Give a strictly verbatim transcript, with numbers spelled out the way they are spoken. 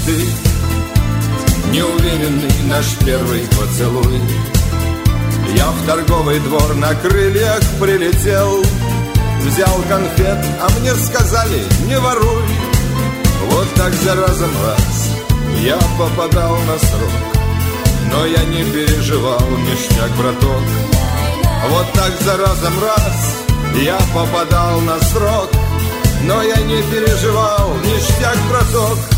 мечты. Неуверенный наш первый поцелуй. Я в торговый двор на крыльях прилетел, взял конфет, а мне сказали: не воруй. Вот так за разом раз я попадал на срок, но я не переживал, ништяк, браток. Вот так за разом раз я попадал на срок, но я не переживал, ништяк, браток.